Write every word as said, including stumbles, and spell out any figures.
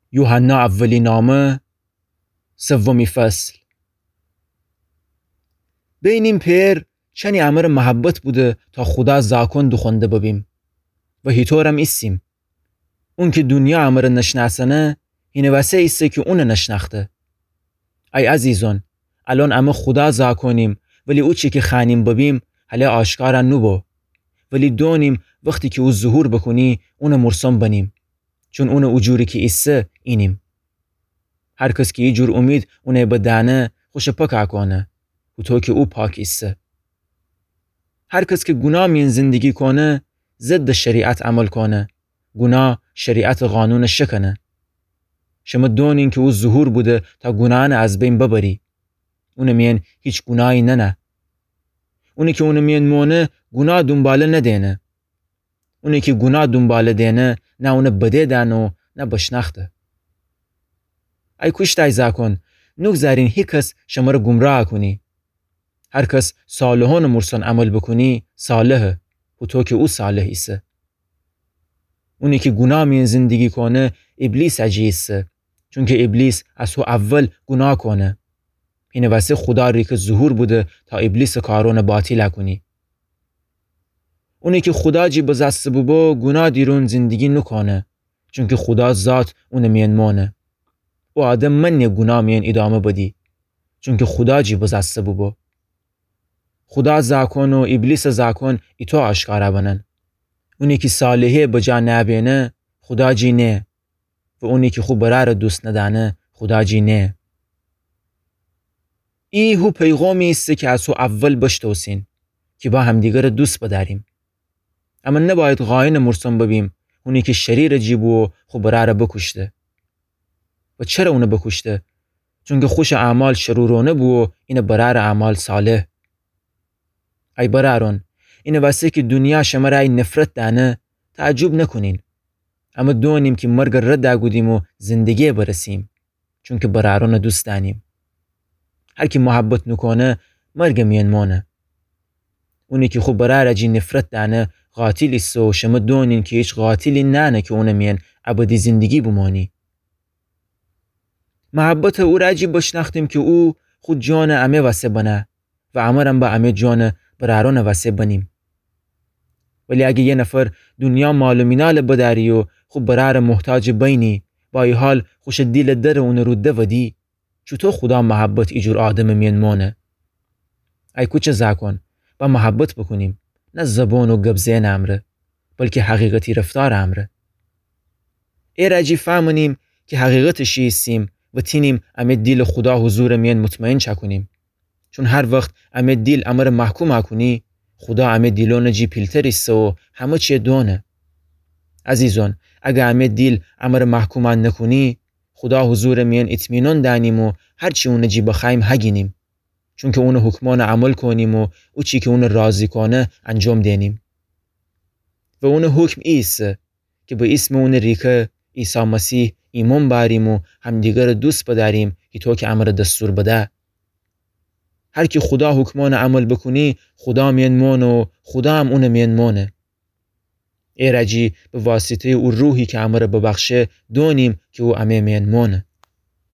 یوحنا اولی نامه سومی فصل. بین این پیر چنی امر محبت بوده تا خدا زاکن دو خونده ببیم و هیطورم ایسیم. اون که دنیا امر نشناسنه اینه واسه ایسه که اون نشناخته. ای عزیزان، الان امه خدا زاکنیم ولی او چی که خانیم ببیم حالا آشکارا نبو، ولی دونیم وقتی که او ظهور بکنی اون مرسوم بنیم، چون اون اجوری که ایسه اینیم. هر کس که ایجور امید اونه بدانه خوش پاک کنه و تو که او پاک ایسه. هر کس که گناه مین زندگی کنه ضد شریعت عمل کنه، گناه شریعت قانون شکنه. شما دونین که او ظهور بوده تا گناهان از بین ببری. اون مین هیچ گناهی نه نه. اونی که اون مین مونه گناه دنباله ندینه. اونی که گناه دنباله دینه نه اون بده دانو نه بشناخته. ای کشتای زاکن، نگذارین هیچ کس شما رو گمراه کنی. هر کس صالحان مرسون عمل بکنی صالحه و تو که او صالح ایسه. اونی که گناه مین زندگی کنه ابلیس عجیسه، چون که ابلیس از تو اول گناه کنه. اینه واسه خدا ری که ظهور بوده تا ابلیس کارون باطل کنی. اونی که خدا جی بزست ببو گناه دیرون زندگی نکنه، چون که خدا ذات اون مین مونه. و آدم من گناه مین ادامه بدی، چون که خدا جی بزست ببو. خدا زاکن و ابلیس زاکن ایتو آشکارا بنن. اونی که صالحه بجا نبینه خدا جی نه، و اونی که خوب برار دوست ندانه خدا جی نه. ای هو پیغامی است که از او اول بشتوسین که با همدیگر دوست بداریم. اما نباید غاین مرسوم ببیم اونی که شریر جیبو خوب برار بکشته. و چرا اونو بکشته؟ چون که خوش اعمال شرورانه بو این برار اعمال صالح. ای برارون، این واسه که دنیا شما رای نفرت دانه تعجب نکنین. اما دونیم که مرگ رد آگودیم و زندگی برسیم، چون که برارون دوست دانیم. هر کی محبت نکنه مرگ مین مونه. اونی که خوب برار جی نفرت دانه قاتلی سو، شما دونین که هیچ قاتلی نانه که اون مین ابدی زندگی بمانی. محبت او را جی بشناختیم که او خود جان امه واسه بنه و امرم با امه جان برارون واسه بنیم. ولی اگه یه نفر دنیا مال و مینال بداری و خوب برار محتاج بینی، با ای حال خوش دیل در اون رو دودی، چطور خدا محبت ایجور آدم مین مونه؟ ای کوچه زاکن، با محبت بکنیم، نه زبان و گبزین امره، بلکه حقیقتی رفتار امره. ای راجی فهمونیم که حقیقتشی ایستیم و تینیم امه دیل خدا حضور مین مطمئن چا کنیم. چون هر وقت امه دیل امر محکوم کنی، خدا امه دیلون جی پیلتر ایسته و همه چیه دونه. عزیزان، اگه امه دیل امر محکوم نکنی، خدا حضور مین اطمینان دانیم و هر چی اون جی بخوایم هگینیم، چون که اون حکمان عمل کنیم و او چی که اون راضی کنه انجام دینیم. و اون حکم ایسته که به اسم اون ریکه عیسی مسیح ایمان باریم و همدیگر دوست بداریم که تو که امر دستور بده. هر کی خدا حکمان عمل بکنی خدا مین مون و خدا هم اون مین مونه. ای رجی به واسطه او روحی که امر ببخشه دونیم که او امه مین مونه.